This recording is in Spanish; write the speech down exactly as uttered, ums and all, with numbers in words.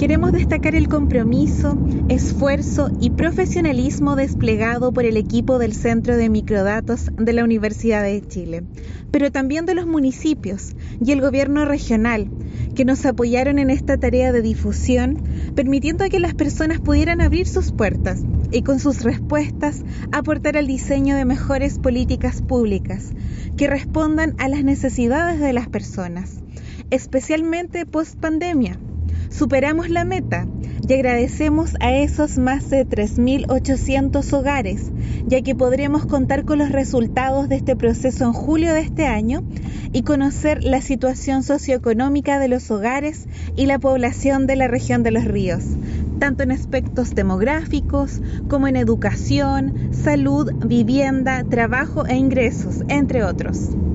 Queremos destacar el compromiso, esfuerzo y profesionalismo desplegado por el equipo del Centro de Microdatos de la Universidad de Chile, pero también de los municipios y el gobierno regional, que nos apoyaron en esta tarea de difusión, permitiendo que las personas pudieran abrir sus puertas y con sus respuestas aportar al diseño de mejores políticas públicas que respondan a las necesidades de las personas, especialmente post pandemia. Superamos la meta y agradecemos a esos más de tres mil ochocientos hogares, ya que podremos contar con los resultados de este proceso en julio de este año y conocer la situación socioeconómica de los hogares y la población de la región de Los Ríos, tanto en aspectos demográficos como en educación, salud, vivienda, trabajo e ingresos, entre otros.